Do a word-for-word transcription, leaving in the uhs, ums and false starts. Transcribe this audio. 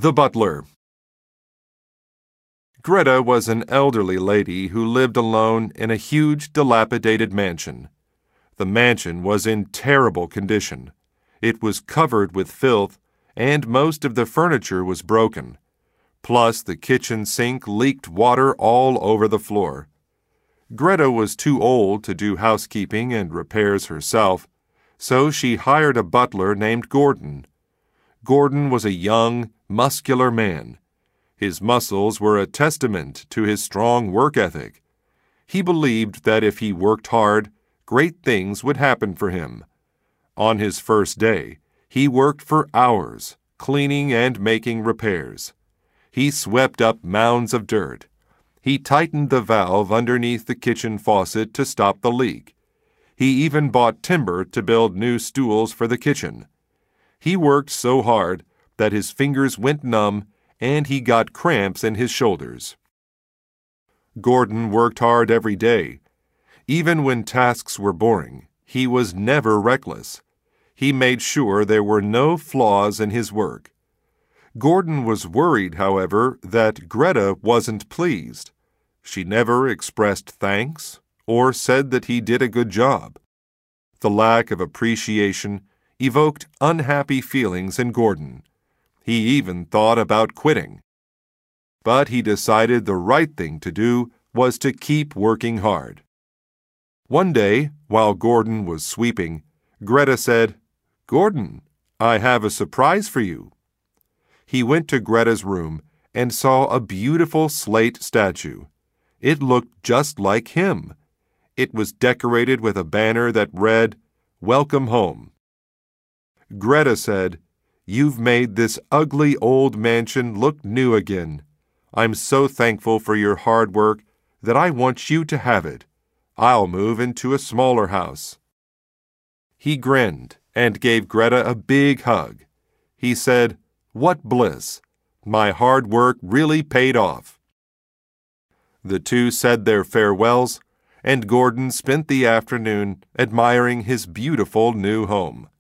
The Butler. Greta was an elderly lady who lived alone in a huge, dilapidated mansion. The mansion was in terrible condition. It was covered with filth, and most of the furniture was broken. Plus, the kitchen sink leaked water all over the floor. Greta was too old to do housekeeping and repairs herself, so she hired a butler named Gordon. Gordon was a young, muscular man. His muscles were a testament to his strong work ethic. He believed that if he worked hard, great things would happen for him. On his first day, he worked for hours, cleaning and making repairs. He swept up mounds of dirt. He tightened the valve underneath the kitchen faucet to stop the leak. He even bought timber to build new stools for the kitchen. He worked so hard that his fingers went numb and he got cramps in his shoulders. Gordon worked hard every day. Even when tasks were boring, he was never reckless. He made sure there were no flaws in his work. Gordon was worried, however, that Greta wasn't pleased. She never expressed thanks or said that he did a good job. The lack of appreciation evoked unhappy feelings in Gordon. He even thought about quitting. But he decided the right thing to do was to keep working hard. One day, while Gordon was sweeping, Greta said, "Gordon, I have a surprise for you." He went to Greta's room and saw a beautiful slate statue. It looked just like him. It was decorated with a banner that read, "Welcome Home." Greta said, "You've made this ugly old mansion look new again. I'm so thankful for your hard work that I want you to have it. I'll move into a smaller house." He grinned and gave Greta a big hug. He said, "What bliss! My hard work really paid off." The two said their farewells, and Gordon spent the afternoon admiring his beautiful new home.